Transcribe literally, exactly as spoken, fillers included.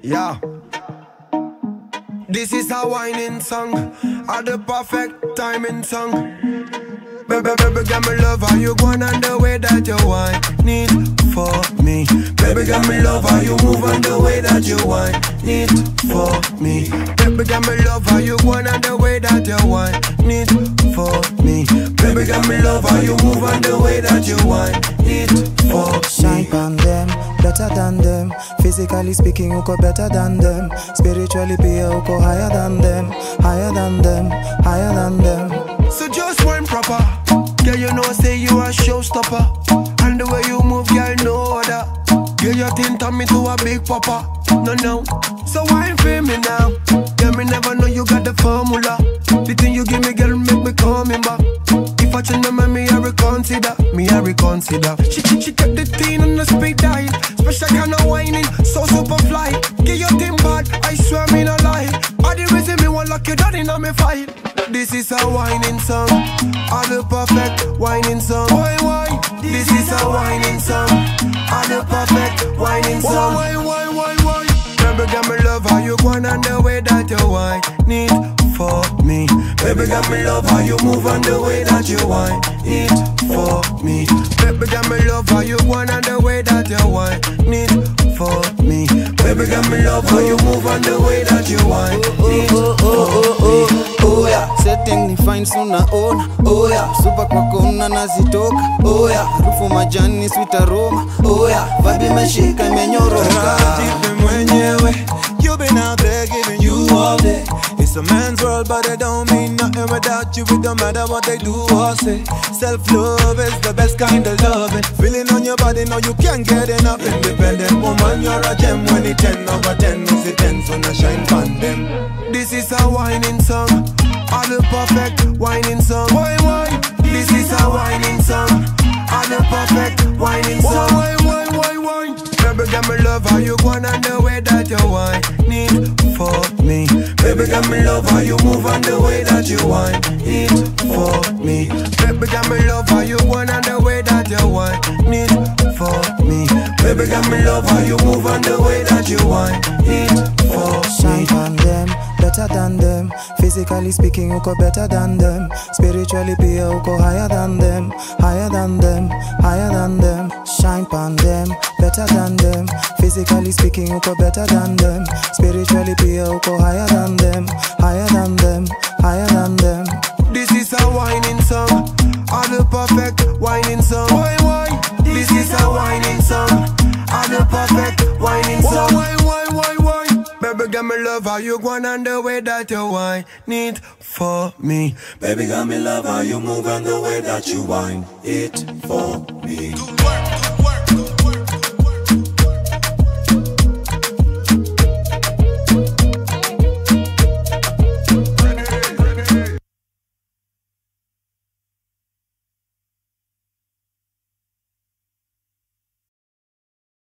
Yeah. This is a whining song, a the perfect timing song. Baby, baby, got me love how you going on the way that you whine need for me. Baby, got me love how you move on the way that you whine need for me. Baby, got me love how you going on the way that you whine need for me. Baby, got me love how you move on the way that you whine need for me. Shine on them, better than them. Physically speaking, uko better than them. Spiritually, pia uko higher than them, higher than them, higher than them. So just one proper. Girl, you know, say you a showstopper. And the way you move, girl, no other. Girl, you think turn me to a big papa. No, no. So why for me now? Girl, me never know you got the formula. The thing you give me, girl, make me coming back. If I change my mind, me I reconsider. Me I reconsider. She, she, she kept the thing on the speed dial. Special kind of whining, so super fly. Get your thing bad, I swear me no lie. All the reason me want lock you down in me fight. This is a whining song, all the perfect whining song. Why, why? This is a whining song, all the perfect whining song. Why, why, why, why? Baby, got me love how you going on the way that you whine need for me. Baby, got me love how you move on the way that you whine need for me. Baby, got me love how you going on the way that you whine need for me. Baby, got me love how you move on the way that you whine need for me. Oh yeah, setting ni fine suna ona. Oh yeah, super kwa kona nazitoka. Oh yeah, harufu majani sweet aroma. Oh yeah, vibe imeshika imenyoroka. Jipe mwenyewe, you been out there giving you all day. It's a man's world but it don't mean nothing without you. It don't matter what they do or say. Self-love is the best kind of loving. Feeling on your body, now you can't get enough. Independent woman, you're a gem. When it ten over ten, it's a ten, so now shine on them. This is a whining song, all the perfect whining song. Why, why? This is a whining song, all the perfect whining song. Why, why, why, why? Baby, got me love how you going on the way that you whine need for me. Baby, got me love how you move on the way that you whine need for me. Baby, got me love how you going on the way that you whine need for me. Baby, got me love how you move on the way that you whine need for me. Shine on them, better than them. Physically speaking, uko better than them. Spiritually, pia uko higher than them, higher than them, higher than them. Shine on them, better than them. Physically speaking, uko better than them. Spiritually, pia uko higher than them, higher than them, higher than them. This is a whining song, all the perfect whining song. Why, why? This is a whining song, all the perfect whining song. Why, why, why, why? Baby, got me love how you going on the way that you whine need for me. Baby, got me love how you move on the way that you whine it for me.